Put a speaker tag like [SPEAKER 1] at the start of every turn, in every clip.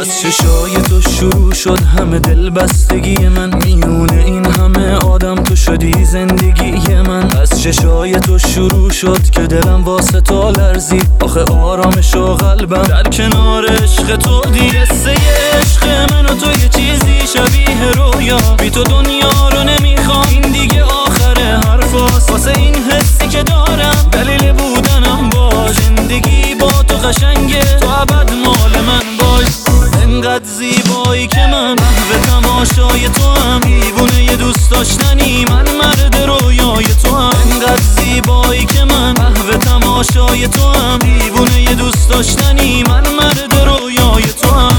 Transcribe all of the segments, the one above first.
[SPEAKER 1] از چشای تو شروع شد همه دل بستگی من، میونه این همه آدم تو شدی زندگی من. از چشای تو شروع شد که دلم واسه تو لرزید، آخه آرامش و قلبم در کنار عشق تو دید. قصه عشق من و تو یه چیزی شبیه رویا، بی تو دنیا رو نمیخوام، این دیگه آخر حرفاست. واسه این حسی که دارم دلیل بودنم باش، زندگی با تو قشنگه، تو ابد مال من باش. انقدر زیبایی که من محو تماشای تو هم، دیوونه یه دوست داشتنی، من مرد رویای تو هم. انقدر زیبایی که من محو تماشای تو هم، دیوونه یه دوست داشتنی، من مرد رویای تو هم.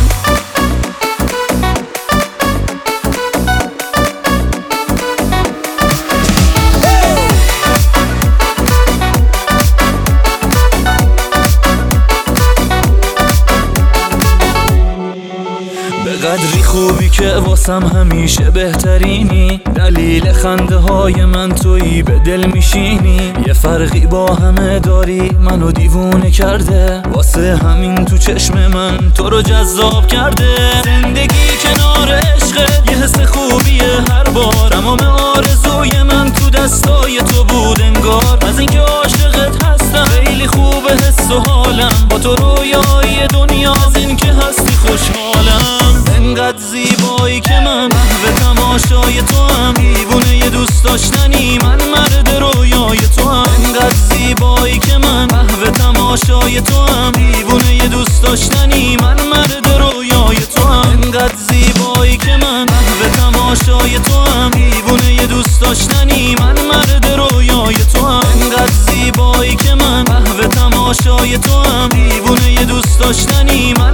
[SPEAKER 1] قدری خوبی که واسم همیشه بهترینی، دلیل خنده های من تویی، به دل میشینی. یه فرقی با همه داری، منو دیوونه کرده، واسه همین تو چشم من تو رو جذاب کرده. زندگی کنار عشقت یه حس خوبیه هر بار، تمام آرزوی من تو دستای تو بود انگار. از اینکه عاشقت هستم خیلی خوبه حس و حالم، با تو رویای دنیا، از اینکه هستی خوشحالم. انقدر زیبایی که من محو تماشای تو هم، دیوونه یه دوست داشتنی، من مرد رویای تو هم. انقدر زیبایی که من محو تماشای تو هم، دیوونه یه دوست داشتنی، من مرد رویای تو هم. انقدر زیبایی که من محو تماشای تو هم، دیوونه یه دوست داشتنی، من مرد رویای تو هم. انقدر زیبایی که من محو تماشای تو هم، دیوونه یه دوست داشتنی، من